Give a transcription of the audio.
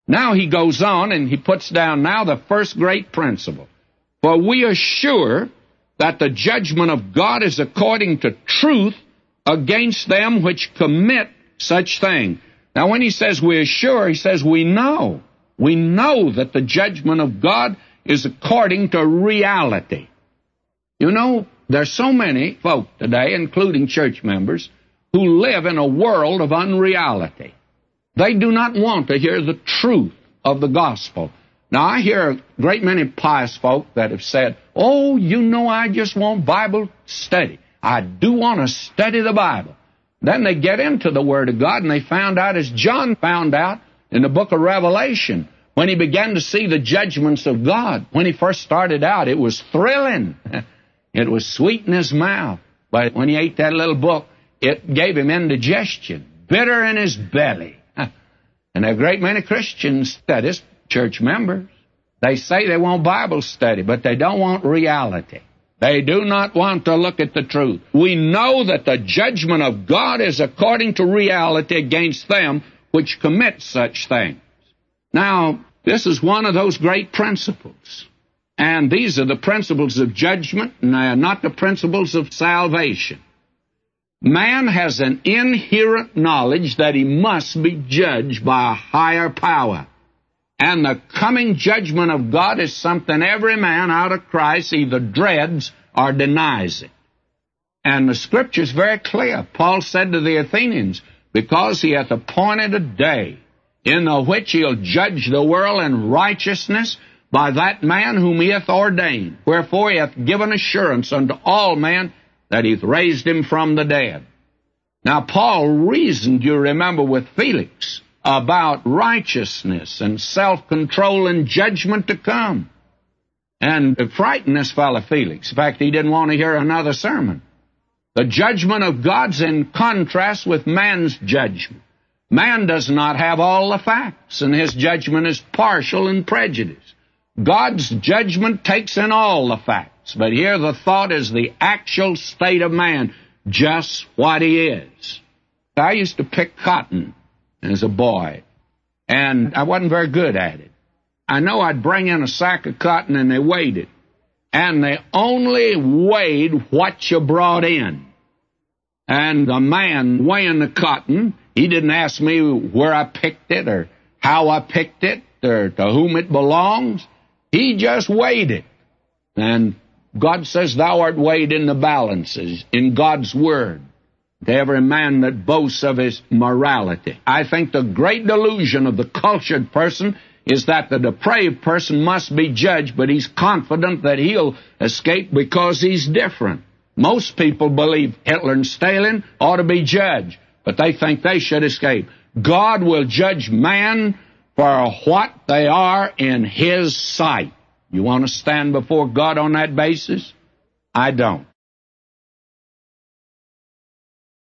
Now he goes on and he puts down now the first great principle. For we are sure that the judgment of God is according to truth against them which commit such thing. Now when he says we are sure, he says we know. We know that the judgment of God is according to reality. You know, there's so many folk today, including church members, who live in a world of unreality. They do not want to hear the truth of the gospel. Now, I hear a great many pious folk that have said, oh, you know, I just want Bible study. I do want to study the Bible. Then they get into the Word of God, and they found out, as John found out in the book of Revelation, when he began to see the judgments of God. When he first started out, it was thrilling. It was sweet in his mouth. But when he ate that little book, it gave him indigestion, bitter in his belly. And a great many Christians, that is, church members, they say they want Bible study, but they don't want reality. They do not want to look at the truth. We know that the judgment of God is according to reality against them which commit such things. Now, this is one of those great principles. And these are the principles of judgment, and they are not the principles of salvation. Man has an inherent knowledge that he must be judged by a higher power. And the coming judgment of God is something every man out of Christ either dreads or denies it. And the Scripture is very clear. Paul said to the Athenians, because he hath appointed a day in the which he'll judge the world in righteousness by that man whom he hath ordained. Wherefore he hath given assurance unto all men that he hath raised him from the dead. Now Paul reasoned, you remember, with Felix about righteousness and self-control and judgment to come. And it frightened this fellow Felix. In fact, he didn't want to hear another sermon. The judgment of God's in contrast with man's judgment. Man does not have all the facts, and his judgment is partial and prejudiced. God's judgment takes in all the facts, but here the thought is the actual state of man, just what he is. I used to pick cotton as a boy, and I wasn't very good at it. I know I'd bring in a sack of cotton, and they weighed it, and they only weighed what you brought in. And the man weighing the cotton, he didn't ask me where I picked it or how I picked it or to whom it belongs. He just weighed it. And God says, thou art weighed in the balances, in God's Word, to every man that boasts of his morality. I think the great delusion of the cultured person is that the depraved person must be judged, but he's confident that he'll escape because he's different. Most people believe Hitler and Stalin ought to be judged, but they think they should escape. God will judge man for what they are in His sight. You want to stand before God on that basis? I don't.